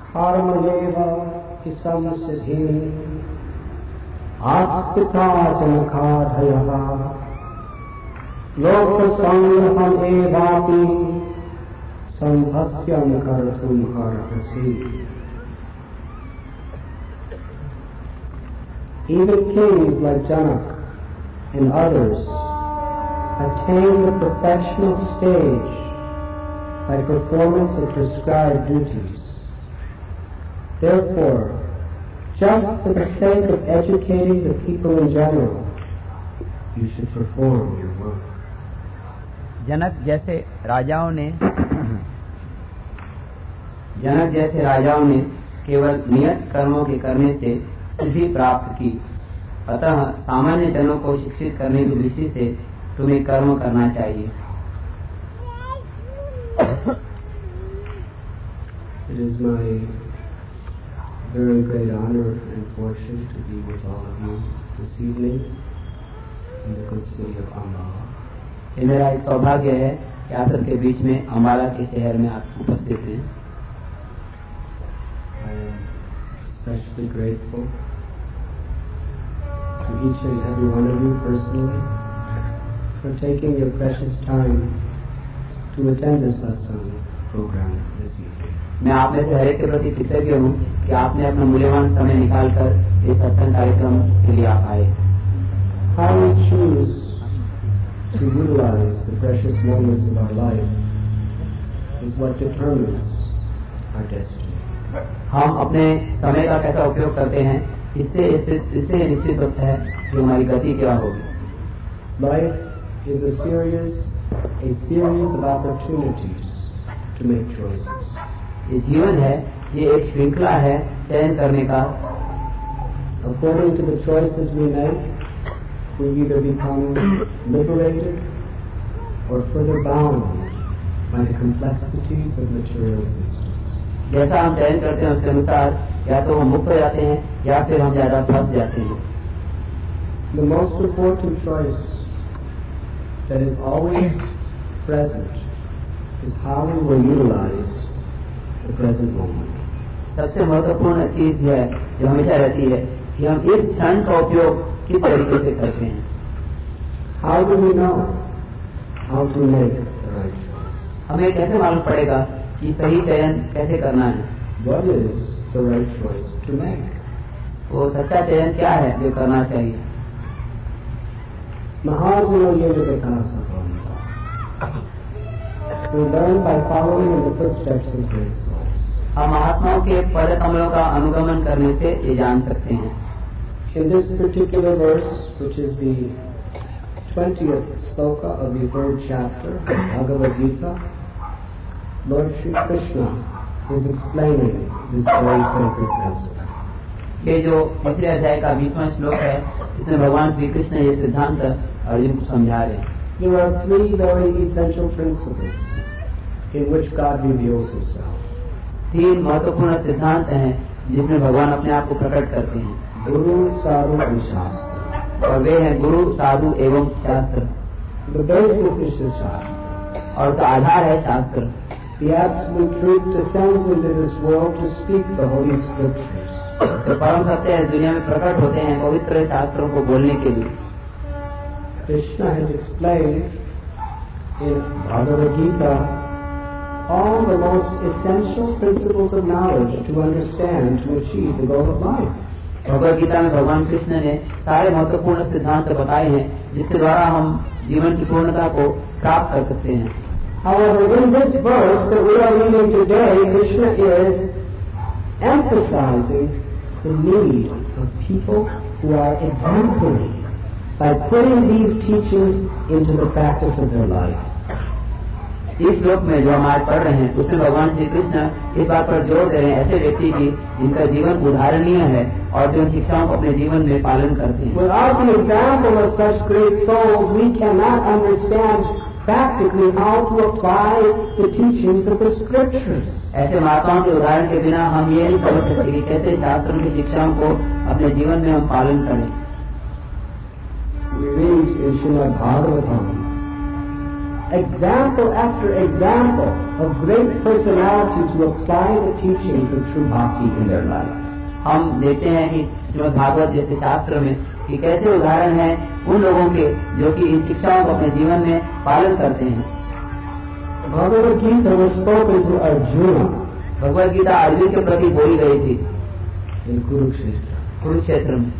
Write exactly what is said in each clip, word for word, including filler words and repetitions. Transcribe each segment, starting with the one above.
कर्मयेव हि संसिद्धिः आस्थिता जनकाधयः लोकसंग्रहमेवापि संभस्यं कर्तुम् अर्हसि. Even kings like Janak and others attain the perfectional stage by performance of prescribed duties. Therefore, just for the sake of educating the people in general, you should perform your work. जनक जैसे राजाओं ने जनक जैसे राजाओं ने केवल नियत कर्मों के करने से सिद्धि प्राप्त की. अतः सामान्य जनों को शिक्षित करने की दृष्टि से तुम्हें कर्म करना चाहिए. It is my very great honor and fortune to be with all of you this evening in the good city of Ambala. ये मेरा एक सौभाग्य है कि आप सबके बीच में अम्बाला के शहर में आप उपस्थित हैं. I am especially grateful to each and every one of you personally for taking your precious time to attend this satsang program this evening. मैं आप में से हर एक के प्रति कृतज्ञ हूँ कि आपने अपना मूल्यवान समय निकालकर इस सत्संग कार्यक्रम के लिए आप आए. How we choose to utilize the precious moments of our life is what determines our destiny. हम अपने समय का कैसा उपयोग करते हैं इससे इससे निश्चित होता है कि हमारी गति क्या होगी. Life is a series, a series of opportunities to make choices. ये जीवन है, ये एक श्रृंखला है चयन करने का. According to the choices we make, we either become liberated or further bound by the complexities of material existence. जैसा हम चयन करते हैं उसके अनुसार या तो हम मुक्त हो जाते हैं या फिर हम ज्यादा फंस जाते हैं. The most important choice that is always present is how we will utilize the present moment. सबसे महत्वपूर्ण चीज है जो हमेशा रहती है कि हम इस क्षण का उपयोग किस तरीके से करते हैं. How do we know how to make the right choice? हमें कैसे मालूम पड़ेगा कि सही चयन कैसे करना है. What is the right choice to make? वो सच्चा चयन क्या है जो करना चाहिए. Mahaguno Yoga we learn by following in the footsteps of great souls. हम महात्माओं के पद कमलों का अनुगमन करने से ये जान सकते हैं. In this particular verse, which is the twentieth sloka of the third chapter of Bhagavad Gita, Lord Shri Krishna is explaining this very sacred principle. ये जो तीसरे अध्याय का बीसवां श्लोक है इसमें भगवान श्री कृष्ण ये सिद्धांत अर्जुन को समझा रहे हैं. There are three very essential principles in which God reveals Himself. तीन महत्वपूर्ण सिद्धांत हैं जिसमें भगवान अपने आप को प्रकट करते हैं. गुरु, साधु और शास्त्र. और वे हैं गुरु, साधु एवं शास्त्र. The basis is the शास्त्र. और उसका आधार है शास्त्र. The absolute truth descends into this world to speak the holy scriptures. तो परम सत्य इस दुनिया में प्रकट होते हैं पवित्र शास्त्रों को बोलने के लिए. Krishna has explained in Bhagavad Gita all the most essential principles of knowledge to understand, to achieve the goal of life. Bhagavad Gita में भगवान कृष्ण ने सारे महत्वपूर्ण सिद्धांत बताए हैं जिसके द्वारा हम जीवन की पूर्णता को प्राप्त कर सकते हैं. However, in this verse that we are reading today, Krishna is emphasizing the need of people who are exemplary by putting these teachings into the practice of their life. इस श्लोक में जो हम आज पढ़ रहे हैं उसमें भगवान श्री कृष्ण इस बात पर जोर दे रहे हैं ऐसे व्यक्ति की जिनका जीवन उदाहरणीय है और जो इन शिक्षाओं को अपने जीवन में पालन करते हैं. Without the example of such great souls, we cannot understand practically how to apply the teachings of the scriptures. ऐसे महात्माओं के उदाहरण के बिना हम ये नहीं समझ सकते कि कैसे शास्त्रों की शिक्षाओं को अपने जीवन में हम पालन करें. We read in Srimad Bhagavatam example after example of great personalities who apply the teachings of true bhakti in their life. हम देखते हैं कि श्रीमद् भागवत जैसे शास्त्र में कि कैसे उदाहरण हैं उन लोगों के जो कि इन शिक्षाओं को अपने जीवन में पालन करते हैं. Bhagavad Gita was spoken to Arjuna. Bhagavad Gita Arjun के प्रति बोली गई थी in Kurukshetra. कुरुक्षेत्र में.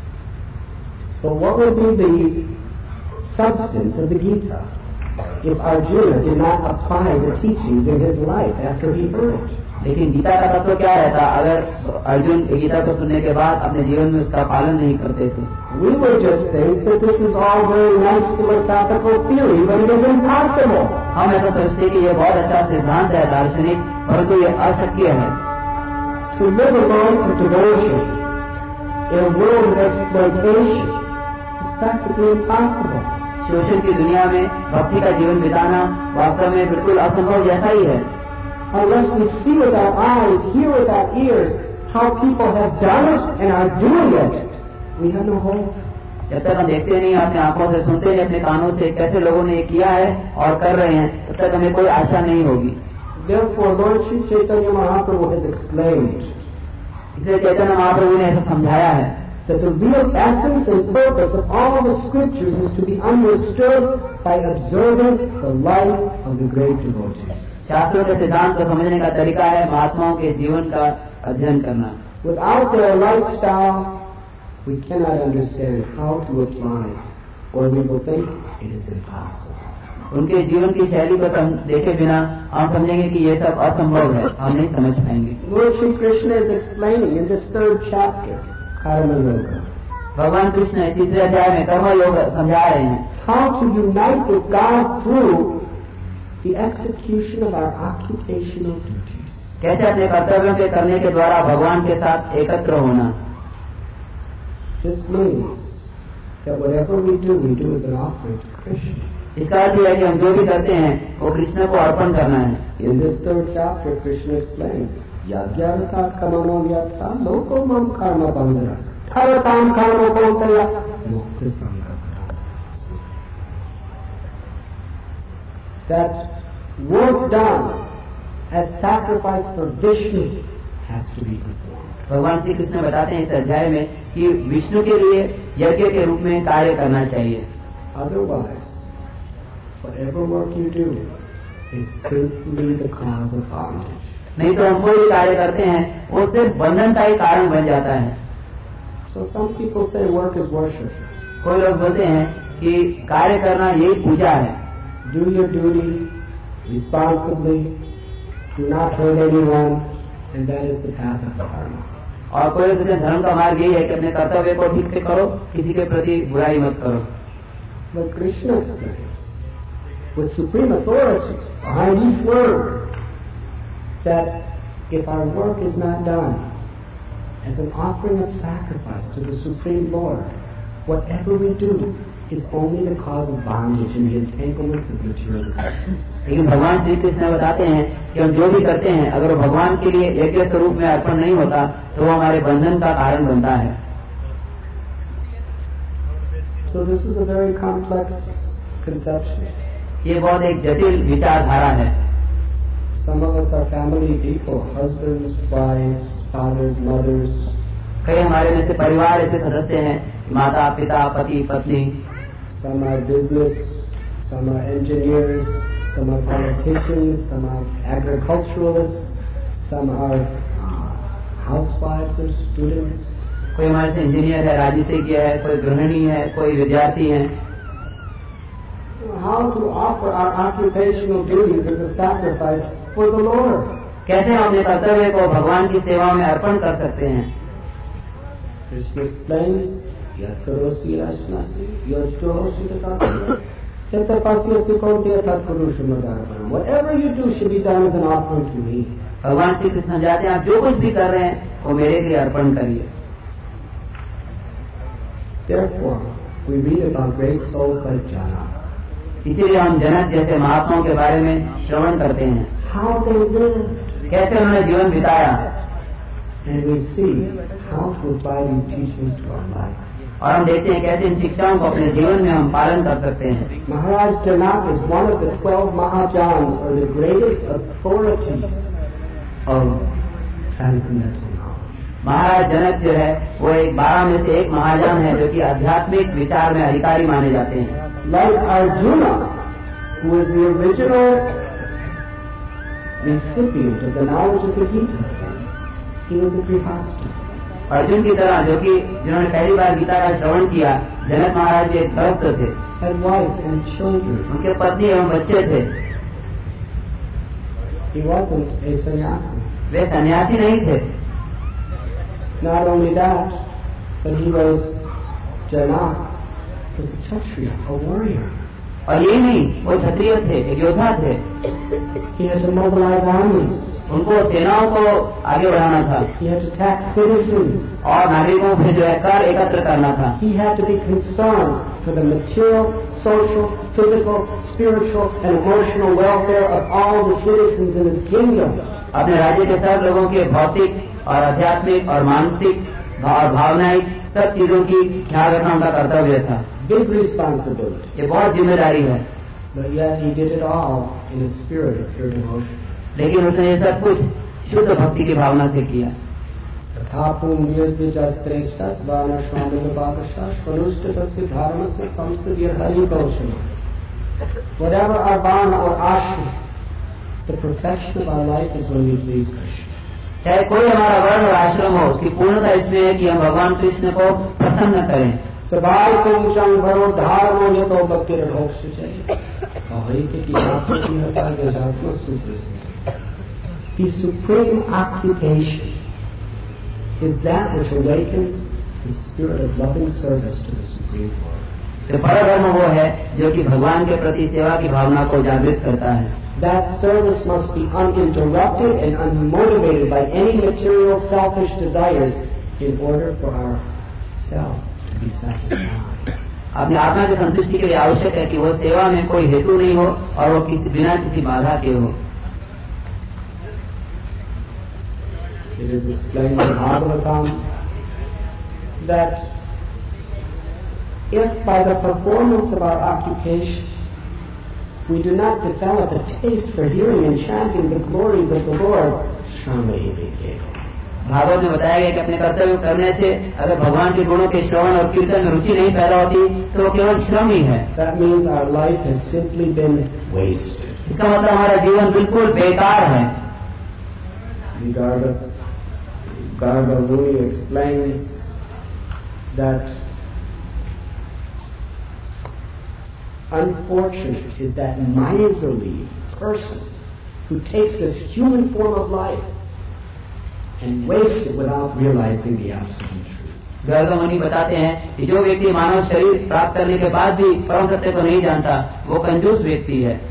But what would be the substance of the Gita if Arjuna did not apply the teachings in his life after he heard it? लेकिन गीता का तत्व क्या रहता अगर अर्जुन गीता को सुनने के बाद अपने जीवन में उसका पालन नहीं करते थे. We would just think that this is all very nice philosophical theory, but it is impossible. हम ऐसा सोचते कि ये बहुत अच्छा सिद्धांत है दार्शनिक, परंतु ये अशक्य है. To live a life of devotion in a world of exploitation is practically impossible. शोषण की दुनिया में भक्ति का जीवन बिताना वास्तव में बिल्कुल असंभव जैसा ही है. Unless we see with our eyes, hear with our ears how people have done it and are doing it, we have no hope. जब तक हम देखते नहीं, अपने आंखों से सुनते नहीं, अपने कानों से कैसे लोगों ने ये किया है और कर रहे हैं, तब तक हमें कोई आशा नहीं होगी. Therefore, Lord Sri Chaitanya Mahaprabhu has explained. इसलिए चैतन्य महाप्रभु ने ऐसा समझाया है that the real essence and purpose of all the scriptures is to be understood by observing the life of the great devotees. शास्त्रों के सिद्धांत को समझने का तरीका है महात्माओं के जीवन का अध्ययन करना. Without their lifestyle, we cannot understand how to apply, or we will think it is impossible. उनके जीवन की शैली को देखे बिना हम समझेंगे कि ये सब असंभव है, हम नहीं समझ पाएंगे. Lord Shri Krishna is explaining in this third chapter, Karma Yoga. भगवान कृष्ण तीसरे अध्याय में कर्म योग समझा रहे हैं. How to unite with God through the execution of our occupational duties. कैसे अपने कर्तव्यों के करने के द्वारा भगवान के साथ एकत्र होना. This means that whatever we do, we do as an offering to Krishna. इसका अर्थ है कि हम जो भी करते हैं वो कृष्ण को अर्पण करना है. In this third chapter, Krishna explains, Yagyartha kamano yatha loko mam karma bandhara tharatam karma bondaya mukta sangha. That work done as sacrifice for Vishnu has to be performed. भगवान श्री कृष्ण बताते हैं इस अध्याय में कि विष्णु के लिए यज्ञ के रूप में कार्य करना चाहिए. Otherwise, whatever work you do is simply the cause of bondage. नहीं तो हम कोई कार्य करते हैं वो सिर्फ बंधन का ही कारण बन जाता है. So some people say work is worship. कोई लोग बोलते हैं कि कार्य करना यही पूजा है. Do your duty responsibly, do not hurt anyone, and that is the path of dharma. और कोई लोग धर्म का मार्ग यही है कि अपने कर्तव्य को ठीक से करो, किसी के प्रति बुराई मत करो. But Krishna explains, with supreme authority behind each word, that if our work is not done as an offering of sacrifice to the Supreme Lord, whatever we do is only the cause of bondage and the entanglements of material existence. लेकिन भगवान श्री कृष्ण बताते हैं कि हम जो भी करते हैं अगर वो भगवान के लिए यज्ञ के रूप में अर्पण नहीं होता तो वो हमारे बंधन का कारण बनता है. So this is a very complex conception. ये बहुत एक जटिल विचारधारा है. Some of us are family people, husbands, wives, fathers, mothers. कई हमारे में से परिवार ऐसे सदस्य हैं, माता पिता पति पत्नी. Some are business, some are engineers, some are politicians, some are agriculturalists, some are uh, housewives or students. कोई हमारे से इंजीनियर है, राजनीतिज्ञ है, कोई गृहिणी है, कोई विद्यार्थी है. How to offer our occupational duties as a sacrifice for the Lord? कैसे हम अपने कर्तव्य को भगवान की सेवा में अर्पण कर सकते हैं. Krishna explains, Yat karosi ashnasi, yat jorosi tatasi, yat tapasyasi konti tat kurusha madharpanam. Whatever you do should be done as an offering to me. भगवान श्री कृष्ण जाते हैं आप जो कुछ भी कर रहे हैं वो मेरे लिए अर्पण करिए. Therefore, we read about great souls like Janaka. इसीलिए हम जनक जैसे महात्माओं के बारे में श्रवण करते हैं. How they lived. कैसे उन्होंने जीवन बिताया. And we see how to apply these teachings to our life. और हम देखते हैं कैसे इन शिक्षाओं को अपने जीवन में हम पालन कर सकते हैं। Maharaj Janak is one of the twelve Mahajans, or the greatest authorities of transcendental knowledge. महाराज जनक जो है वो एक बारह में से एक महाजन है जो कि आध्यात्मिक विचार में अधिकारी माने जाते हैं। Like Arjuna, who is the original recipient of the knowledge of the Gita, he was a grihastha. Arjun की तरह जो कि जिन्होंने पहली बार गीता का श्रवण किया, जनक महाराज एक गृहस्थ थे, had wife and children. उनके पत्नी एवं बच्चे थे। He wasn't a sannyasi. वे सन्यासी नहीं थे। Not only that, but he was Janak, was a kshatriya, a warrior. और ये नहीं, वो क्षत्रिय थे, एक योद्धा थे। He had to mobilize armies. उनको सेनाओं को आगे बढ़ाना था। He had to tax citizens. और नागरिकों पे जो है कर एकत्र करना था। He had to be concerned for the material, social, physical, spiritual, and emotional welfare of all the citizens in his kingdom. अपने राज्य के सब लोगों के भौतिक और आध्यात्मिक और मानसिक और भावनाई सब चीजों की ख्याल रखना उनका कर्तव्य था। Big responsibility. ये बहुत जिम्मेदारी है। But yet he did it all in a spirit of pure devotion. लेकिन उसने ये सब कुछ शुद्ध भक्ति की भावना से किया। Whatever our varna or ashram, the perfection of our life is when we please Krishna. चाहे कोई हमारा वर्ण और आश्रम हो, उसकी पूर्णता इसमें है कि हम भगवान कृष्ण को प्रसन्न करें। सबाई पुंसं भरो धारणो यतो भक्तिर्भोक्ष्यते अहैते की आत्मा होता है आत्मा सुप्रसिद्ध। The supreme occupation is that which awakens the spirit of loving service to the Supreme Lord. तो परधर्म वो है जो कि भगवान के प्रति सेवा की भावना को जागृत करता है। That service must be uninterrupted and unmotivated by any material selfish desires in order for our self to be satisfied. अपनी आत्मा की संतुष्टि के लिए आवश्यक है कि वो सेवा में कोई हेतु नहीं हो और वो किसी बिना किसी बाधा के हो। It is explained in Bhagavatam that if by the performance of our occupation we do not develop a taste for hearing and chanting the glories of the Lord, Shramehi Vikeka. Bhagavat में बताया गया कि अपने कर्तव्य करने से अगर भगवान के गुणों के श्रवण और कीर्तन में रुचि नहीं पैदा होती तो वो केवल श्रम ही है। That means our life has simply been wasted. इसका मतलब हमारा जीवन बिल्कुल बेकार है। Regardless, Garga Muni explains that unfortunate is that miserly person who takes this human form of life and wastes it without realizing the absolute truth. Garg मुनि बताते हैं कि जो व्यक्ति मानव शरीर प्राप्त करने के बाद भी परम सत्य को नहीं जानता वो कंजूस व्यक्ति है।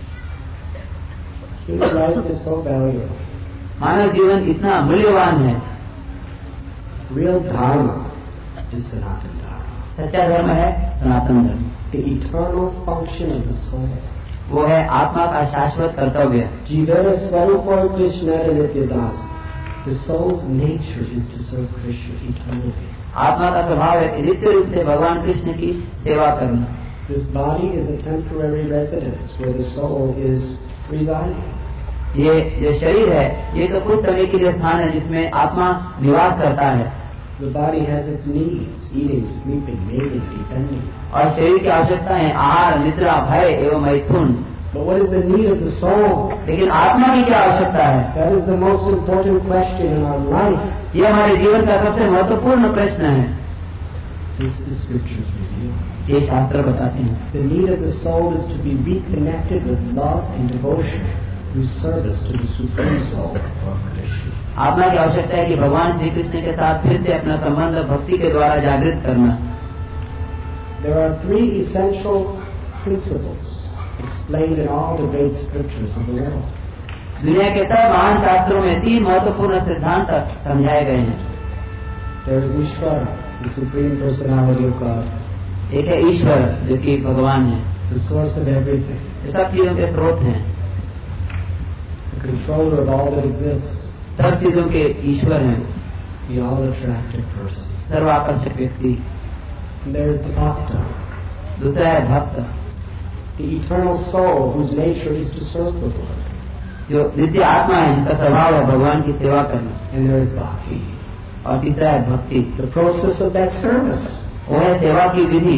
Human life is so valuable. मानव जीवन इतना मूल्यवान है। Real dharma is Sanatana Dharma. सच्चा धर्म है सनातन धर्म। The eternal function of the soul. वो है आत्मा का शाश्वत कर्तव्य। Jivara Swarupa Krishna Nityadasa. The soul's nature is to serve Krishna eternally. आत्मा का स्वभाव है कि नित्य रूप से भगवान कृष्ण की सेवा करना। This body is a temporary residence where the soul is residing. ये जो शरीर है ये तो कुछ समय के लिए स्थान है जिसमें आत्मा निवास करता है। The body has its needs: eating, sleeping, mating, defending. और शरीर की आवश्यकता है आहार, निद्रा, भय एवं मैथुन। But what is the need of the soul? लेकिन आत्मा की क्या आवश्यकता है? That is the most important question in our life. ये हमारे जीवन का सबसे महत्वपूर्ण प्रश्न है। This the scriptures reveal. ये शास्त्र बताते हैं। The need of the soul is to be reconnected with love and devotion through service to the Supreme Soul of Krishna. आत्मा की आवश्यकता है कि भगवान श्री कृष्ण के साथ फिर से अपना संबंध भक्ति के द्वारा जागृत करना। There are three essential principles explained in all the great scriptures of the world. दुनिया के सब महान शास्त्रों में तीन महत्वपूर्ण सिद्धांत समझाए गए हैं। There is Ishvara, the Supreme Personality of God. एक है ईश्वर जो कि भगवान है, the source of everything, ये सब चीजों के स्रोत हैं, the controller of all that exists, सब चीजों के ईश्वर हैं, the all-attractive person. सर्वाकर्षक व्यक्ति। And there is the bhakta, दूसरा है भक्त, the eternal soul whose nature is to serve the Lord. जो नित्य आत्मा है जिसका स्वभाव है भगवान की सेवा करना. And there is bhakti, और तीसरा है भक्ति, the process of that service. वो है सेवा की विधि.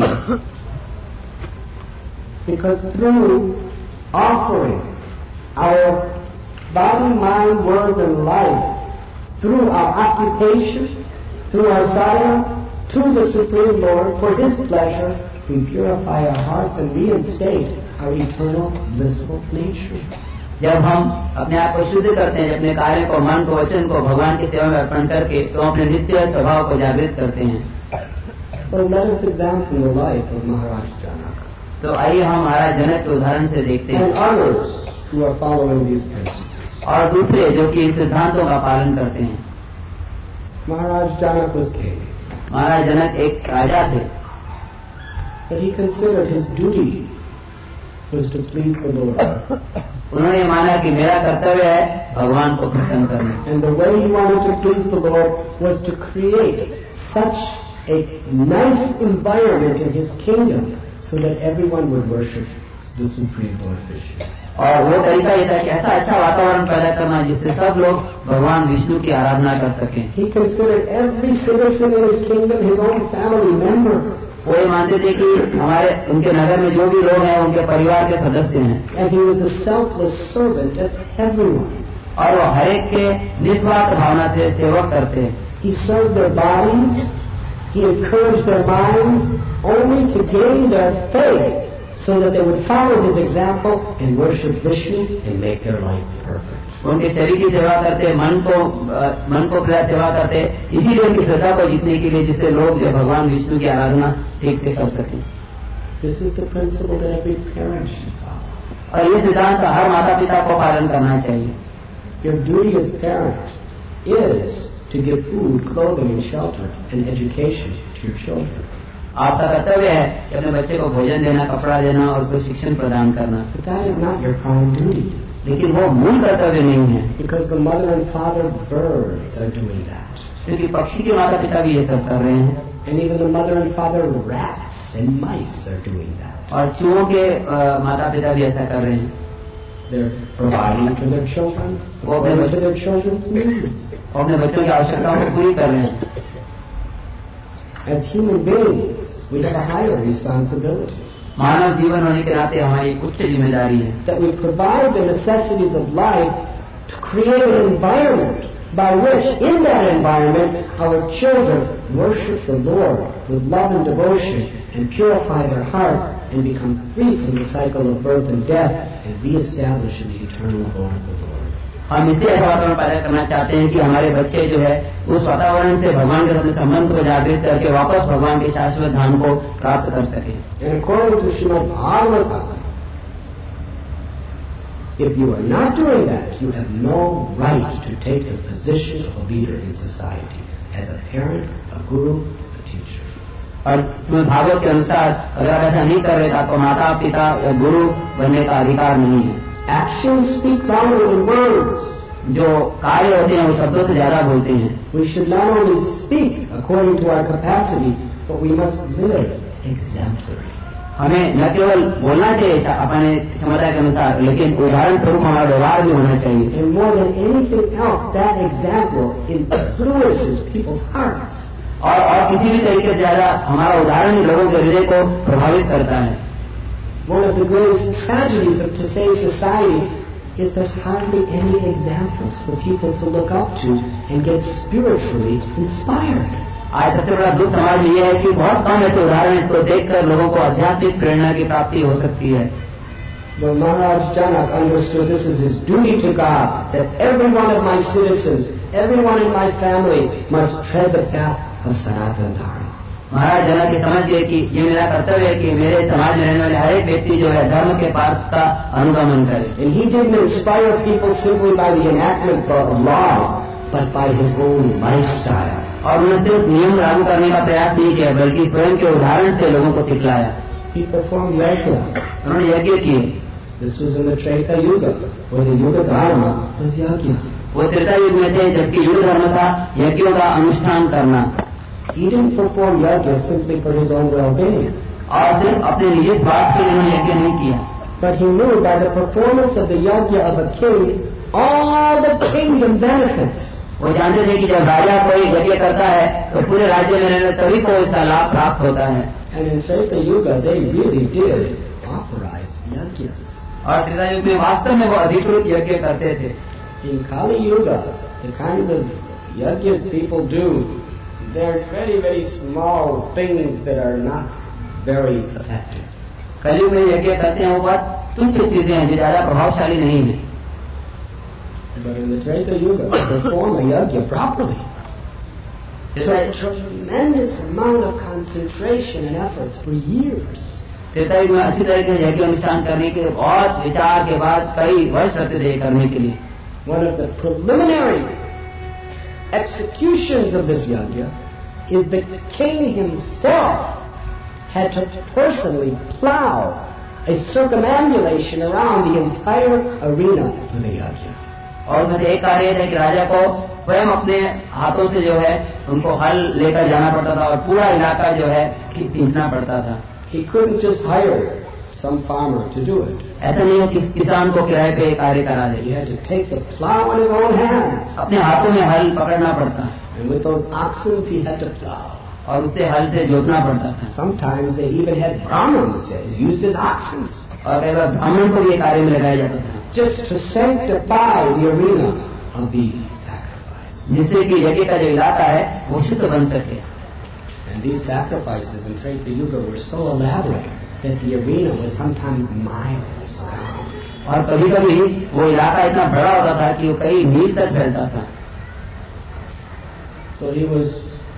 Because through offering our body, mind, words, and life, through our occupation, through our sadhana, to the Supreme Lord for His pleasure, we purify our hearts and reinstate our eternal blissful nature. जब हम अपने आप को शुद्ध करते हैं, अपने कार्य को, मन को, वचन को भगवान की सेवा में अर्पण करके, तो अपने नित्य स्वभाव को जागृत करते हैं. So let us examine the life of Maharaj Janaka. तो आइए हम महाराज जनक के उदाहरण से देखते हैं. And others who are following these principles. और दूसरे जो कि इन सिद्धांतों का पालन करते हैं. Maharaj Janaka was king. महाराज जनक एक राजा थे. But he considered his duty was to please the Lord. उन्होंने माना कि मेरा कर्तव्य है भगवान को प्रसन्न करना. And the way he wanted to please the Lord was to create such a nice environment in his kingdom so that everyone would worship the Supreme Lord Vishnu. और वो तरीका ये था कि ऐसा अच्छा वातावरण पैदा करना जिससे सब लोग भगवान विष्णु की आराधना कर सकें. He considered every citizen in his kingdom his own family member. वो ये मानते थे कि हमारे उनके नगर में जो भी लोग हैं उनके परिवार के सदस्य हैं. And he was the selfless servant of everyone. और वो हर एक के निस्वार्थ भावना से सेवक करते हैं. He served their bodies, he encouraged their minds only to gain their faith so that they would follow his example and worship Vishnu and make their life perfect. उनके शरीर की सेवा करते, मन को मन को प्रिय सेवा करते, इसीलिए उनकी श्रद्धा को जीतने के लिए, जिससे लोग जो भगवान विष्णु की आराधना ठीक से कर सकें. This is the principle that every parent should follow. और ये सिद्धांत हर माता पिता को पालन करना चाहिए. Your duty as parent is to give food, clothing, and shelter and education to your children. आपका कर्तव्य है कि अपने बच्चे को भोजन देना, कपड़ा देना और उसको शिक्षण प्रदान करना. But that is not your prime duty. लेकिन वो मूल कर्तव्य नहीं है. Because the mother and father birds are doing that. क्योंकि पक्षी के माता पिता भी ये सब कर रहे हैं. And even the mother and father rats and mice are doing that. और चूहों के माता पिता भी ऐसा कर रहे हैं. They're providing for their children, according to their children's needs. वो अपने बच्चों की आवश्यकताओं को पूरी कर रहे हैं. As human beings, we have a higher responsibility. मानव जीवन होने के नाते हमारी उच्च जिम्मेदारी है that we provide the necessities of life to create an environment by which, in that environment, our children worship the Lord with love and devotion and purify their hearts and become free from the cycle of birth and death and reestablish in the eternal abode of the Lord. हम इसलिए ऐसा वातावरण पैदा करना चाहते हैं कि हमारे बच्चे जो है उस वातावरण से भगवान के साथ संबंध को जागृत करके वापस भगवान के शाश्वत धाम को प्राप्त कर सके. And according to Srimad Bhagavatam, if you are not doing that, you have no right to take the position of a leader in society as a parent, a guru, a teacher. और श्रीमद् भागवत के अनुसार अगर आप ऐसा नहीं कर रहे तो आपको माता पिता या गुरु बनने का अधिकार नहीं है. Actions speak louder than words. जो कार्य होते हैं वो शब्दों से ज्यादा बोलते हैं. We should not only speak according to our capacity, but we must live exemplary. हमें न केवल बोलना चाहिए अपने क्षमता के अनुसार, लेकिन उदाहरण स्वरूप हमारा व्यवहार भी होना चाहिए. And more than anything else, that example influences people's hearts. और और किसी भी तरीके से ज्यादा हमारा उदाहरण ही लोगों के हृदय को प्रभावित करता है. One of the greatest tragedies of today's society is there's hardly any examples for people to look up to and get spiritually inspired. आज सबसे बड़ा दुख समाज में यह है कि बहुत कम ऐसे उदाहरण इसको देखकर लोगों को आध्यात्मिक प्रेरणा की प्राप्ति हो सकती है. The Maharaj Janak understood this is his duty to God, that every one of my citizens, everyone in my family must tread the path of Sanatana Dharma. महाराज जनक ये समझ गए कि ये मेरा कर्तव्य है कि मेरे समाज में रहने वाले हर एक व्यक्ति जो है धर्म के पाठ का अनुगमन करे. And he didn't inspire people simply by the enactment of laws, but by his own lifestyle. और उन्होंने सिर्फ नियम लागू करने का प्रयास नहीं किया, बल्कि स्वयं के उदाहरण से लोगों को सिखलाया. He performed yajna. उन्होंने यज्ञ किए. This was in the Treta Yuga, where the Yuga Dharma was yajna. वो त्रेता युग में थे जबकि युग धर्म था यज्ञों का अनुष्ठान करना. He didn't perform yajna simply for his own well-being. और सिर्फ अपने निजी स्वार्थ के लिए उन्होंने यज्ञ नहीं किया, But he knew by the performance of the yajna of a king, all the kingdom benefits. वो जानते थे कि जब राजा कोई यज्ञ करता है तो पूरे राज्य में रहने सभी को इसका लाभ प्राप्त होता है। And in Treta Yuga, they really did authorize yajnas. और त्रेता युग में वास्तव में वो अधिकृत यज्ञ करते थे। In Kali Yuga, the kinds of yajnas people do, they're very, very small things that are not very effective. कलयुग में यज्ञ करते हैं वो बहुत तुच्छ चीजें हैं जो ज्यादा प्रभावशाली नहीं है। But in the Treta Yuga, to perform a yajna properly, took a tremendous amount of concentration and efforts for years. Treta युग में अच्छी तरीके से यज्ञ अनुष्ठान करने के बहुत विचार के बाद कई वर्ष लगते थे करने के लिए। One of the preliminary executions of this yajna is the king himself had to personally plow a circumambulation around the entire arena for the yajna. और उनमें एक कार्य था कि राजा को स्वयं अपने हाथों से जो है उनको हल लेकर जाना पड़ता था और पूरा इलाका जो है खींचना पड़ता था। He couldn't just hire some farmer to do it. ऐसा नहीं है कि किसान को किराए पे कार्य करा दे। He had to take the plow in his own hands. अपने हाथों में हल पकड़ना पड़ता। And with those oxen he had to plow. और उससे हल से जोतना पड़ता था। Sometimes they even had brahmins used as oxen. और कई बार ब्राह्मण को भी ये कार्य में लगाया जाता था। Just to sanctify the arena of the sacrifice. जिससे कि यज्ञ का जो इलाका है वो शुद्ध बन सके। And these sacrifices in Treta Yuga were so elaborate that the arena was sometimes miles around. और कभी कभी वो इलाका इतना बड़ा होता था कि वो कई मील तक फैलता था। So he was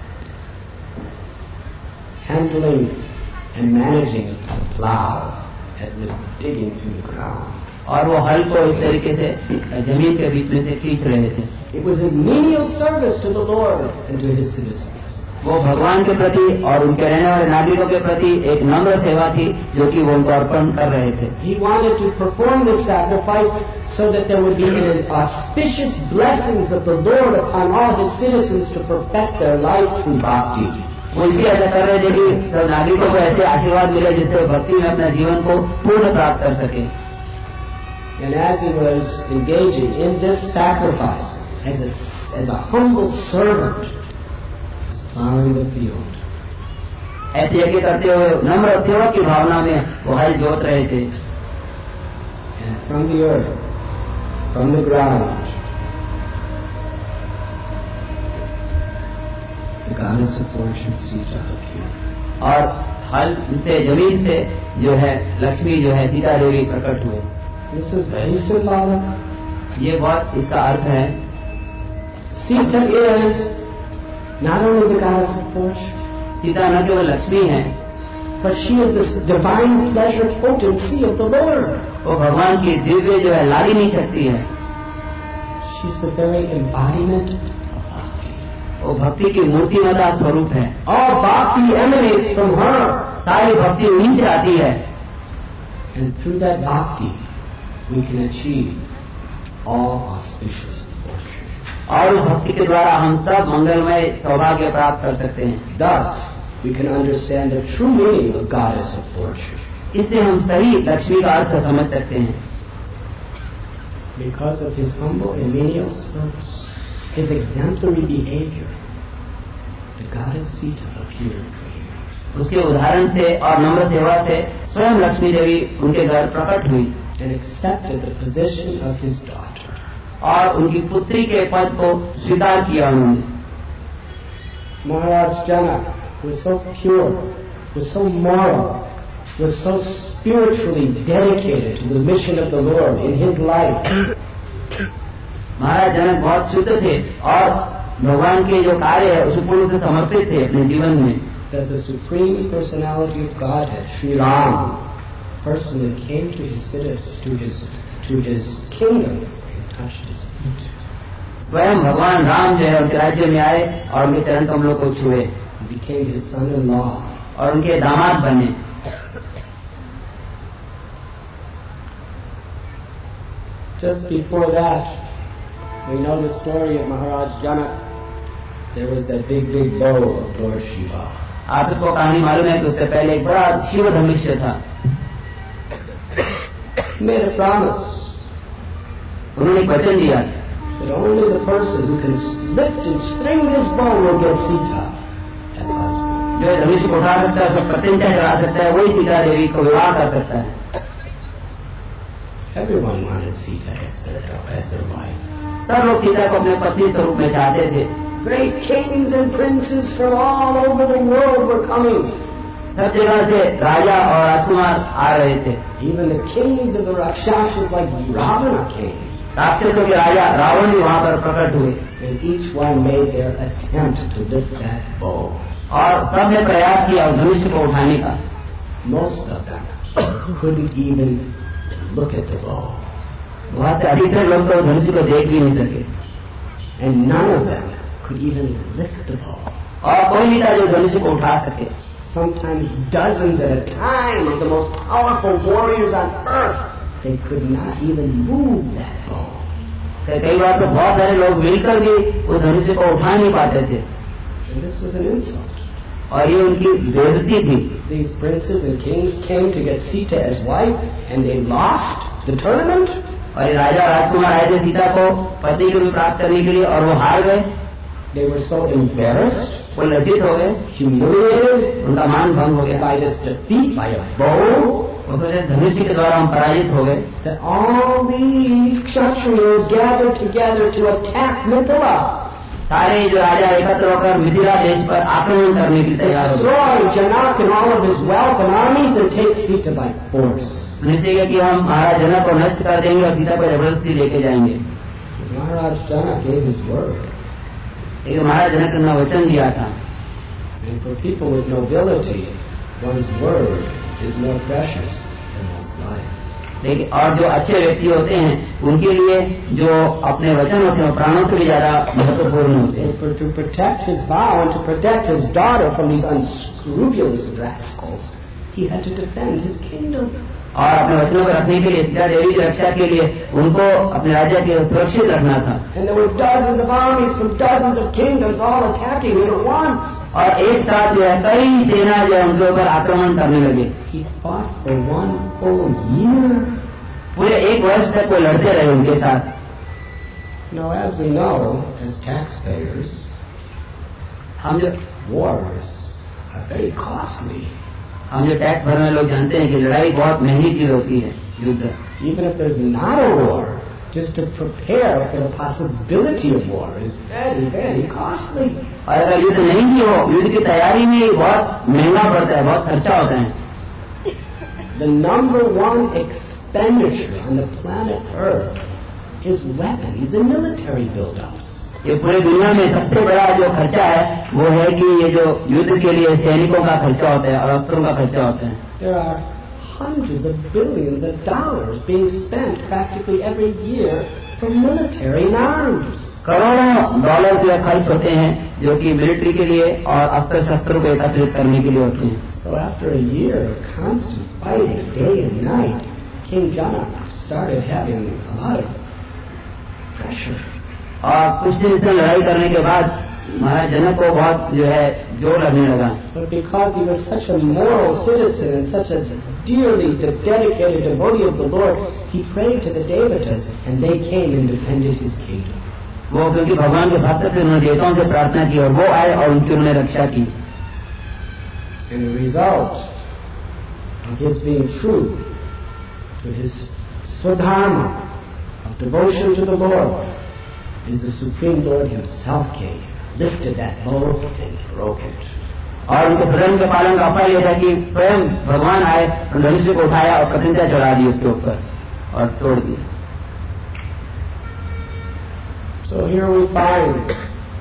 handling and managing the plow as it was digging through the ground. और वो हल को इस तरीके से जमीन के बीच में से खींच रहे थे। It was a menial service to the Lord and to his citizens. वो भगवान के प्रति और उनके रहने वाले नागरिकों के प्रति एक नम्र सेवा थी जो कि वो उनको अर्पण कर रहे थे। He wanted to perform this sacrifice so that there would be the auspicious blessings of the Lord upon all his citizens to perfect their life through bhakti. वो इसलिए ऐसा कर रहे थे कि सब नागरिकों को ऐसे आशीर्वाद मिले जिससे भक्ति में अपने जीवन को पूर्ण प्राप्त कर सके। And as he was engaging in this sacrifice as a, as a humble servant, plowing the field. ऐसे यज्ञ करते हुए नम्र सेवक की भावना में वो हल जोत रहे थे। And from the earth, from the ground, the goddess of fortune Sita appeared. और हल से जमीन से जो है लक्ष्मी जो है सीता देवी प्रकट हुए। This is very symbolic. ये बहुत इसका अर्थ है। Sita is not only the goddess of fortune, Sita न केवल लक्ष्मी है, but she is this divine pleasure potency of the Lord. वो भगवान की दिव्य जो है लालिनी शक्ति है। She's the very embodiment of bhakti. वो भक्ति की मूर्तिमता स्वरूप है। All bhakti emanates from her. सारी भक्ति उन्हीं से आती है। And through that bhakti, we can achieve all auspicious fortune. और उस भक्ति के द्वारा हम सब मंगलमय सौभाग्य प्राप्त कर सकते हैं। Thus, we can understand the true meaning of goddess of fortune. इससे हम सही लक्ष्मी का अर्थ समझ सकते हैं। Because of his humble and menial service, his exemplary behavior, the goddess Sita appeared for him. उसके उदाहरण से और नम्र सेवा से स्वयं लक्ष्मी देवी उनके घर प्रकट हुई and accepted the position of his daughter. और उनकी पुत्री के पद को स्वीकार किया उन्होंने। Maharaj Janak was so pure, was so moral, was so spiritually dedicated to the mission of the Lord in his life. महाराज जनक बहुत शुद्ध थे और भगवान के जो कार्य है उसमें पूर्ण से समर्पित थे अपने जीवन में। That the Supreme Personality of Godhead, Sri Ram, personally came to his cities, to his to his kingdom, and touched his feet. स्वयं भगवान राम जो है उनके राज्य में आए और उनके चरण कमलों को छुए। He became his son-in-law. और उनके दामाद बने। Just before that, we know the story of Maharaj Janak, there was that big, big bow of Lord Shiva. आप सबको कहानी मालूम है कि उससे पहले एक बड़ा शिव धनुष्य था. He made a promise उन्होंने एक वचन दिया that only the person who can lift and string this bow will get Sita as husband. जो धनुष को उठा सकता है, सब प्रत्यंचा चढ़ा सकता है, वही सीता देवी को विवाह कर सकता है. Everyone wanted Sita as their, as their wife. सब लोग सीता को अपने पत्नी स्वरूप में चाहते थे. Great kings and princes from all over the world were coming. सब जगह से राजा और राजकुमार आ रहे थे. Even the kings of the Rakshasas like Ravana came. राक्षसों के राजा रावण भी वहां पर प्रकट हुए. And each one made their attempt to lift that bow. और सबने प्रयास किया धनुष को उठाने का. Most of them couldn't even look at the bow. बहुत अधिकतर लोग तो धनुष को देख भी नहीं सके. And none of them could even lift the bow. और कोई नहीं था जो धनुष को उठा सके. Sometimes dozens at a time of the most powerful warriors on earth, they could not even move that bow. कई बार तो बहुत सारे लोग मिलकर भी उस धनुष को उठा नहीं पाते थे. And this was an insult. और ये उनकी बेइज्जती थी. These princes and kings came to get Sita as wife, and they lost the tournament. और राजा राजकुमार आए थे सीता को पति के रूप प्राप्त करने के लिए और वो हार गए. They were so embarrassed, वो लज्जित हो गए, humiliated, उनका मान भंग हो गया by this defeat by a bow, धनुष के द्वारा हम पराजित हो गए. that all these kshatriyas gathered together to attack Mithila, सारे जो राजा एकत्र होकर मिथिला देश पर आक्रमण करने की तैयार हो गए. destroy Janak and all of his wealth and armies and take Sita by force. निश्चय कि हम महाराज जनक को नष्ट कर देंगे और सीता को जबरदस्ती लेके जाएंगे. Maharaj Janak gave his word. लेकिन महाराज जनक ने वचन दिया था. And for people with nobility, one's word is more precious than one's life. लेकिन और जो अच्छे व्यक्ति होते हैं उनके लिए जो अपने वचन होते हैं प्राणों से भी ज्यादा महत्वपूर्ण होते हैं. So to protect his vow and to protect his daughter from these unscrupulous rascals, he had to defend his kingdom. और अपने वचनों को रखने के लिए सीता देवी की रक्षा के लिए उनको अपने राज्य के सुरक्षित रखना था. And there were dozens of armies from dozens of kingdoms all attacking him at once. और एक साथ जो है कई सेना जो है उनके ऊपर आक्रमण करने लगे. He fought for one full year. पूरे एक वर्ष तक वो लड़ते रहे उनके साथ. Now, as we know, as taxpayers, हम जो wars are very costly. हम जो टैक्स भरने वाले लोग जानते हैं कि लड़ाई बहुत महंगी चीज होती है. युद्ध Even if there's not a war, just to prepare for the possibility of war is very, very costly. और अगर युद्ध नहीं भी हो, युद्ध की तैयारी में बहुत महंगा पड़ता है, बहुत खर्चा होता है. The number one expenditure on the planet Earth is weapons and military build-ups. ये पूरी दुनिया में सबसे बड़ा जो खर्चा है वो है कि ये जो युद्ध के लिए सैनिकों का खर्चा होता है और अस्त्रों का खर्चा होता है. There are hundreds of billions of dollars being spent practically every year for military and arms. करोड़ों डॉलर से खर्च होते हैं जो कि मिलिट्री के लिए और अस्त्र शस्त्रों को एकत्रित करने के लिए होते हैं. So after a year of constant fighting day and night, King Janak started having a lot of pressure. और कुछ दिन से लड़ाई करने के बाद महाराज जनक को बहुत जो है जोर लगने लगा. But because he was such a moral citizen and such a dearly dedicated devotee of the Lord, he prayed to the Devatas and they came and defended his kingdom. वो क्योंकि भगवान के भक्त थे उन्होंने देवताओं से प्रार्थना की और वो आए और उनकी उन्होंने रक्षा की. And the result of his being true to his swadharma of devotion to the Lord is the Supreme Lord himself came, lifted that bow and broke it. और उनके सदन के पालन का फल यह था कि स्वयं भगवान आए और धनुष को उठाया और प्रत्यंचा चढ़ा दी उसके ऊपर और तोड़ दिया. So here we find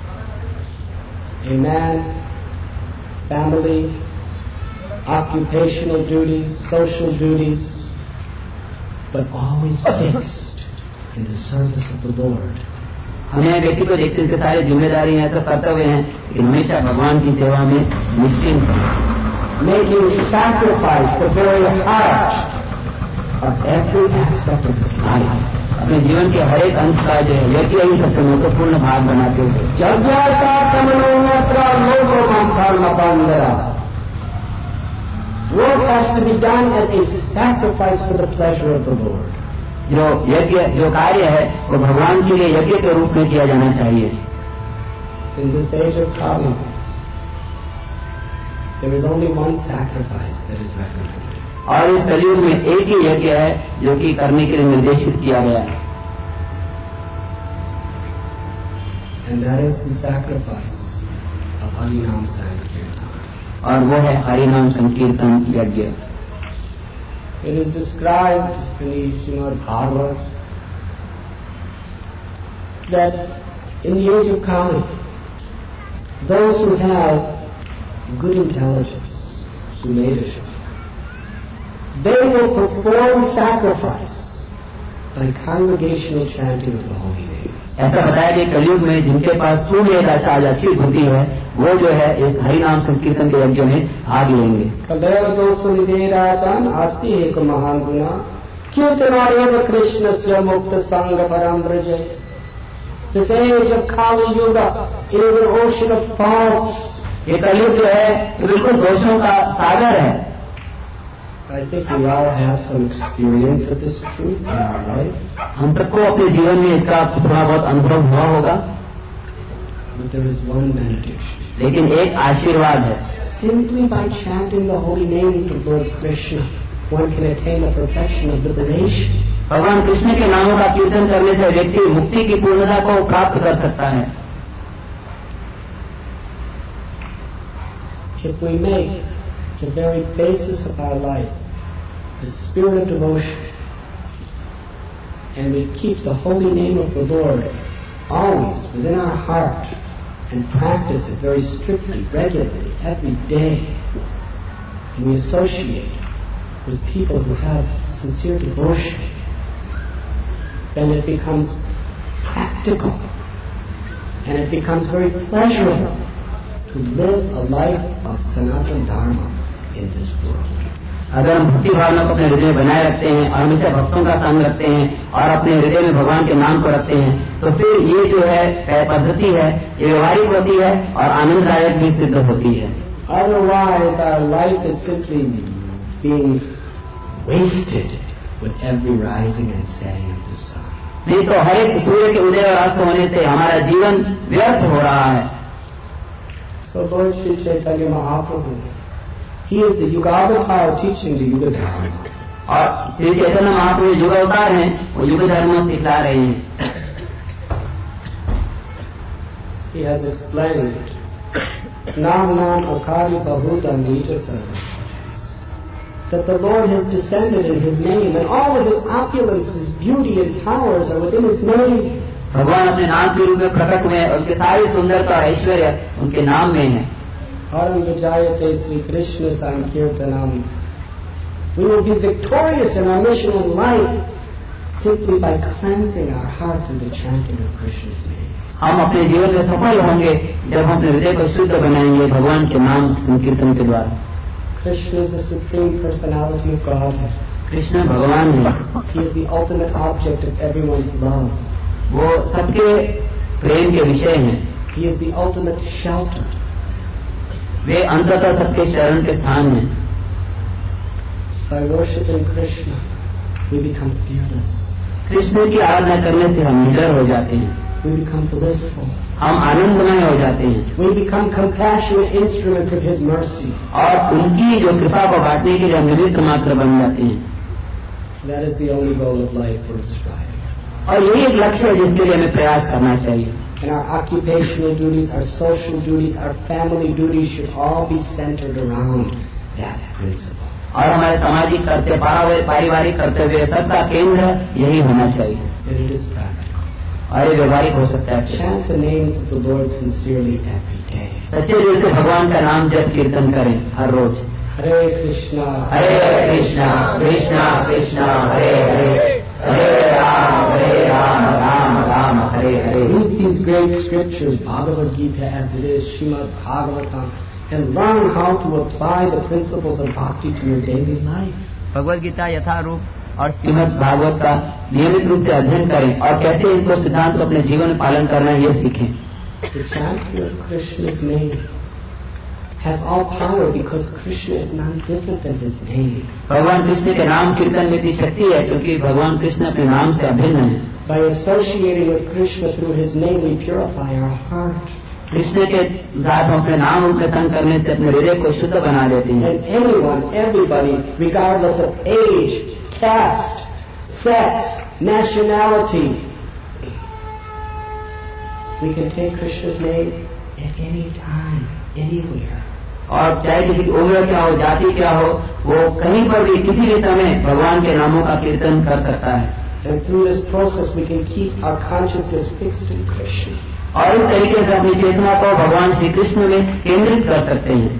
a man, family, occupational duties, social duties, but always fixed in the service of the Lord. हमें व्यक्ति को देखते हैं सारी जिम्मेदारी हैं, सब कर्तव्य हैं, लेकिन हमेशा भगवान की सेवा में निश्चिंत making sacrifice the very heart of every aspect of his life. अपने जीवन के हर एक अंश का जो है यज्ञ ही सबसे महत्वपूर्ण भाग बनाते थे। यज्ञाता कर्मणोऽत्र लोकोऽहं कर्मबन्धना। Work has to be done as a sacrifice for the pleasure of the Lord. जो यज्ञ जो कार्य है वो भगवान के लिए यज्ञ के रूप में किया जाना चाहिए। In this age of Kali, there is only one sacrifice that is recommended. और इस कलयुग में एक ही यज्ञ है जो कि करने के लिए निर्देशित किया गया है, and that is the sacrifice of Harinam Sankirtan. और वो है हरिनाम संकीर्तन यज्ञ। It is described in the Srimad Bhagavad that in the age of Kali, those who have good intelligence, Sumedasha, they will perform sacrifice by congregational chanting of the holy name. ऐसा बताया कि कलयुग में जिनके पास सुमेधा अच्छी बुद्धि है वो जो है इस हरिनाम संकीर्तन के यज्ञ में भाग लेंगे। कलैव दोषो निदेराचान आस्ति एक महान गुना कीर्तनादेव कृष्ण से मुक्त संग परम ब्रजे। This age of Kali Yuga is an ocean of faults. ये कलयुग जो है बिल्कुल दोषों का सागर है। I think we all have some experience of this truth in our life. हम सबको अपने जीवन में इसका थोड़ा बहुत अनुभव हुआ होगा। But there is one benediction. लेकिन एक आशीर्वाद है। Simply by chanting the holy names of Lord Krishna, one can attain the perfection of liberation. भगवान कृष्ण के नामों का कीर्तन करने से व्यक्ति मुक्ति की पूर्णता को प्राप्त कर सकता है। If we make the very basis of our life the spirit of devotion, and we keep the holy name of the Lord always within our heart and practice it very strictly, regularly, every day, and we associate with people who have sincere devotion, then it becomes practical and it becomes very pleasurable to live a life of Sanatana Dharma in this world. अगर हम भक्ति भावना को अपने हृदय बनाए रखते हैं और हमेशा भक्तों का संग रखते हैं और अपने हृदय में भगवान के नाम को रखते हैं तो फिर ये जो है पद्धति है ये व्यवहारिक होती है और आनंददायक भी सिद्ध होती है। Otherwise our life is simply being wasted with every rising and setting of the sun. नहीं तो हर एक सूर्य के उदय और अस्त होने से हमारा जीवन व्यर्थ हो रहा है। So Lord Shri Chaitanya Mahaprabhu, he is the Yugavatar teaching the Yuga Dharma. और श्री चैतन्य महाप्रभु युग अवतार हैं, वो युग धर्म सिखला रहे हैं। He has explained Nam Nam Akari Bahuta Nija Sarvas, that the Lord has descended in His name and all of His opulence, His beauty and powers are within His name. भगवान अपने नाम के रूप में प्रकट हुए हैं, उनके सारी सुंदरता और ऐश्वर्य उनके नाम में है। Haram Vijayate Sri Krishna Sankirtanam. We will be victorious in our mission in life simply by cleansing our heart through the chanting of Krishna's name. हम अपने जीवन में सफल होंगे जब हम अपने हृदय को शुद्ध बनाएंगे भगवान के नाम संकीर्तन के द्वारा। Krishna is the supreme personality of God. Krishna भगवान है। He is the ultimate object of everyone's love. वो सबके प्रेम के विषय हैं। He is the ultimate shelter. वे अंततः सबके शरण के स्थान हैं। By worshiping Krishna, we become fearless. Krishna की आराधना करने से हम निडर हो जाते हैं। We become blissful. हम आनंदमय हो जाते हैं। We become compassionate instruments of His mercy. और उनकी जो कृपा को बांटने के लिए हम निमित्त मात्र बन जाते हैं। That is the only goal of life worth striving. और यही एक लक्ष्य है जिसके लिए हमें प्रयास करना चाहिए। And our occupational duties, our social duties, our family duties should all be centered around that principle. और हमारे सामाजिक कर्तव्य, पारिवारिक कर्तव्य सबका केंद्र यही होना चाहिए। And it is practical. और ये व्यवहारिक हो सकता है। Chant the names of the Lord sincerely every day. सच्चे दिल से भगवान का नाम जप कीर्तन करें हर रोज। Hare Krishna, Hare Krishna Krishna Krishna Hare Hare, Hare Ram Hare Ram Ram Ram Hare Hare. Read these great scriptures, Bhagavad Gita as it is, Srimad Bhagavatam, and learn how to apply the principles of bhakti to your daily life. Bhagavad Gita यथारूप और श्रीमद् भागवत का नियमित रूप से अध्ययन करें और कैसे इनको सिद्धांत को अपने जीवन में पालन करना है ये सीखें। The chanting of Krishna's name has all power because Krishna is none different than his name. भगवान कृष्ण के नाम कीर्तन में इतनी शक्ति है क्योंकि भगवान कृष्ण अपने नाम से अभिन्न है। By associating with Krishna through his name, we purify our heart. Krishna के साथ हम अपने नाम कीर्तन करने से अपने हृदय को शुद्ध बना लेते हैं। And anyone, everybody, regardless of age, caste, sex, nationality, we can take Krishna's name at any time, anywhere. और चाहे किसी की उम्र क्या हो, जाति क्या हो, वो कहीं पर भी किसी भी समय भगवान के नामों का कीर्तन कर सकता है। And through this process, we can keep our consciousness fixed in Krishna. और इस तरीके से अपनी चेतना को भगवान श्री कृष्ण में केंद्रित कर सकते हैं।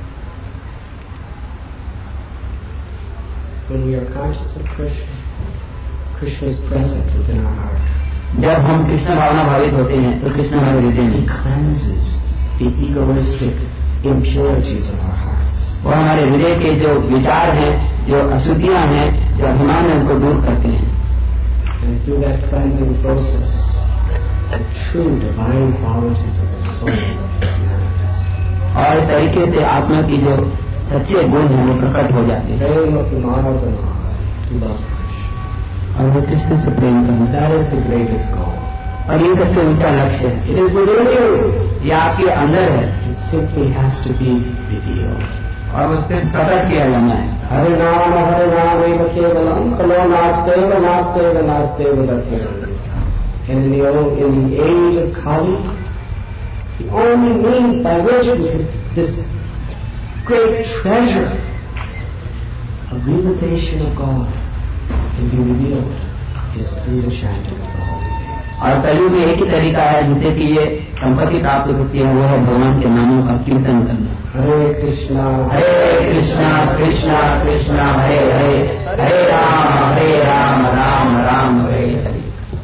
When we are conscious of Krishna, Krishna is present within our heart. जब हम कृष्ण भावना भावित होते हैं तो कृष्ण हमारे हृदय में He cleanses the egoistic impurities of our hearts. वो हमारे हृदय के जो विचार हैं, जो अशुद्धियां हैं, जो अभिमान है, उनको दूर करते हैं। And through that cleansing process, the true divine qualities of the soul is manifested. और इस तरीके से आत्मा की जो सच्चे गुण हैं वो प्रकट हो जाते हैं। Prema Pramadana, to love Krishna. और वो कृष्ण से प्रेम करना, That is the greatest goal. और ये सबसे ऊंचा लक्ष्य है। It is within you. ये आपके अंदर है It simply has to be revealed. और उससे प्रकट किया जाना है। Hare Nama, Hare Nama, eva kevalam, kalo nasteva, nasteva, nasteva, lateva. And in the, old, in the age of Kali, the only means by which we could, this great treasure of realization of God can be revealed is through the chanting of the holy names. और कलयुग में एक ही तरीका है जिससे कि ये संपत्ति प्राप्त होती है, वो है भगवान के नामों का कीर्तन करना। Hare Krishna, Hare Krishna Krishna Krishna Hare Hare, Hare Ram Hare Ram Ram Ram Hare Hare.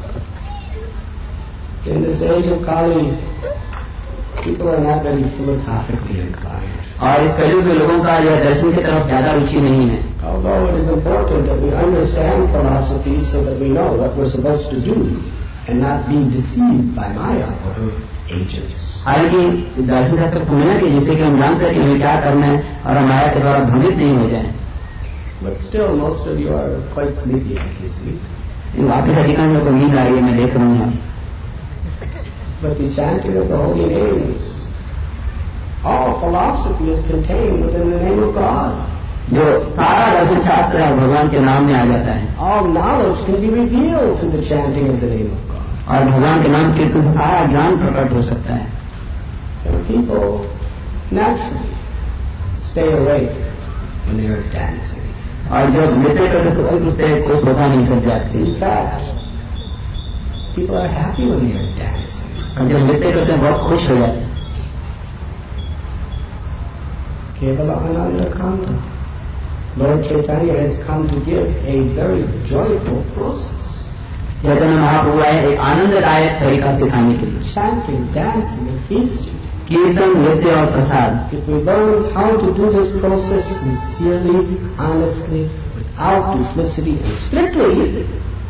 In this age of Kali, people are not very philosophically inclined. और इस कलयुग के लोगों का यह दर्शन की तरफ ज्यादा रुचि नहीं है। Although it is important that we understand philosophy so that we know what we're supposed to do and not be deceived by Maya or her agents. हालांकि दर्शन शास्त्र समझना चाहिए जिससे कि हम जान सकें हमें क्या करना है और हम माया के द्वारा भ्रमित नहीं हो जाए। But still, most of you are quite sleepy, I can see. वापिस अधिकांश लोगों को नींद आ रही है, मैं देख रहा हूँ। But the chanting of the holy names, all philosophy is contained within the name of God. जो सारा दर्शन शास्त्र है भगवान के नाम में आ जाता है। All knowledge can be revealed through the chanting of the name of God. और भगवान के नाम कीर्तन से सारा ज्ञान प्रकट हो सकता है। And people naturally stay awake when they are dancing. और जब नृत्य करते तो कोई उससे कोई सोता नहीं कर जाते। In fact, people are happy when they are dancing. और जब नृत्य करते हैं बहुत खुश हो जाते हैं। Kevala Ananda Kanda. Lord Chaitanya has come to give a very joyful process. Chaitanya Mahaprabhu आए एक आनंददायक तरीका सिखाने के लिए। Chanting, dancing, and feasting. कीर्तन, नृत्य और प्रसाद। If we learn how to do this process sincerely, honestly, without duplicity, and strictly,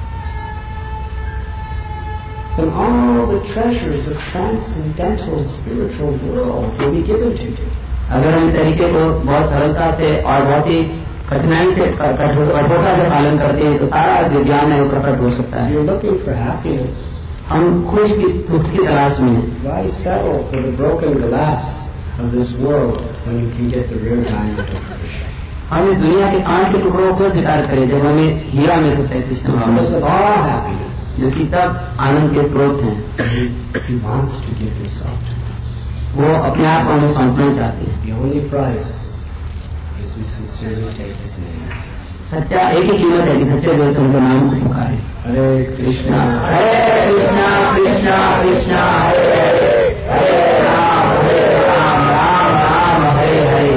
then all the treasures of transcendental spiritual world will be given to you. अगर हम तरीके को बहुत सरलता से और बहुत ही कठिनाई से कठोरता से पालन करते हैं तो सारा जो ज्ञान है वो प्रकट हो सकता है। You're looking for happiness. हम खुश की सुख की तलाश में हैं। Why settle for the broken glass of this world when you can get the real diamond of Krishna? हम इस दुनिया के कांच के टुकड़ों को स्वीकार करें जब हमें हीरा मिल सकता है Krishna The source of all happiness. जो कि तब आनंद के स्रोत हैं। He wants to give himself to us. वो अपने आप को हमें सौंपना चाहते हैं। The only price is we sincerely take his name. सच्चा एक ही कीमत है कि सच्चे दिल से उनके नाम को पुकारे। Hare Krishna, Hare Krishna Krishna Krishna Hare Hare, Hare Ram Hare Ram Ram Ram Hare Hare.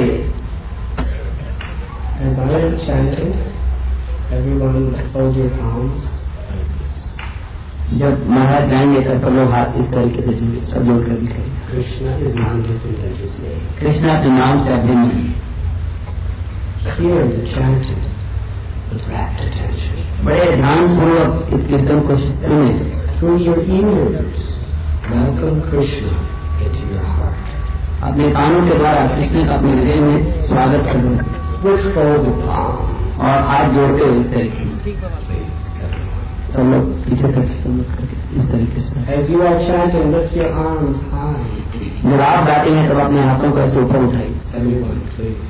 As I am chanting, everyone hold your palms like this. जब महाराज गाएंगे तब सब लोग हाथ इस तरीके से जुड़े, सब जोड़ कर दिखाएंगे। Krishna is not different than his name. Krishna अपने नाम से अभिन्न है। Hear the chanting with rapt attention. बड़े ध्यानपूर्वक इस कीर्तन को सुने. Through your ears, welcome Krishna into your heart. अपने कानों के द्वारा कृष्ण का अपने हृदय में स्वागत करो. With folded palms. और हाथ जोड़ते हुए इस तरीके से. सब लोग पीछे तक करके इस तरीके से. As you are chanting, lift your arms high. जब आप गाते हैं तब अपने हाथों को ऐसे ऊपर उठाइए. Everyone, please.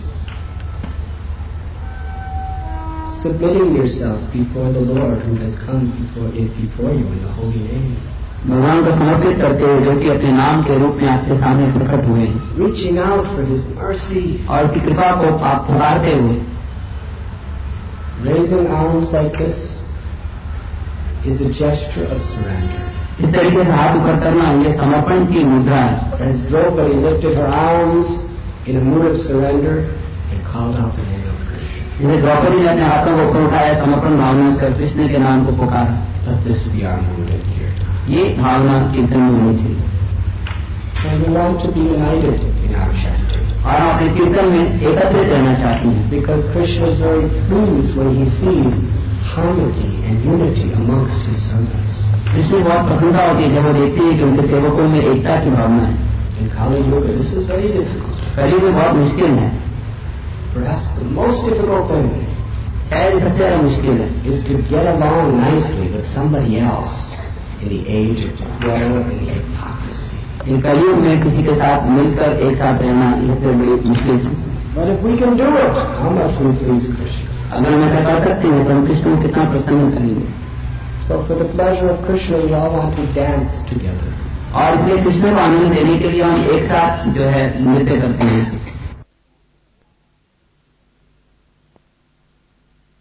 Submitting yourself before the Lord who has come before it before you in the holy name. भगवान को समर्पित करते हुए जो कि अपने नाम के रूप में आपके सामने प्रकट हुए हैं. Reaching out for His mercy. और उसकी कृपा को आप पुकारते हुए. Raising arms like this is a gesture of surrender. इस तरीके से हाथ ऊपर करना ये समर्पण की मुद्रा है. As Draupadi lifted her arms in a mood of surrender and called out the name of Krishna. जैसे द्रौपदी ने अपने हाथों को ऊपर उठाया समर्पण भावना से कृष्ण के नाम को पुकारा. Let this be our mood in kirtan. ये भावना कीर्तन में होनी चाहिए. And we want to be united in our chanting. और हम अपने कीर्तन में एकत्रित रहना चाहते हैं. Because Krishna is very pleased when he sees harmony and unity amongst his servants. Krishna बहुत प्रसन्नता होती है जब वो देखते हैं कि उनके सेवकों में एकता की भावना है. In Kali Yuga, this is very difficult. कली में बहुत मुश्किल है. Perhaps the most difficult thing शायद सबसे ज्यादा मुश्किल है is to get along nicely with somebody else in the age of quarrel and hypocrisy. इन कलियुग में किसी के साथ मिलकर एक साथ रहना इससे बड़ी मुश्किल चीज है. But if we can do it, how much we please Krishna. अगर हम ऐसा कर सकते हैं तो हम कृष्ण को कितना प्रसन्न करेंगे. So for the pleasure of Krishna, we all want to dance together. और इसलिए कृष्ण को आनंद देने के लिए हम एक साथ जो है नृत्य करते हैं.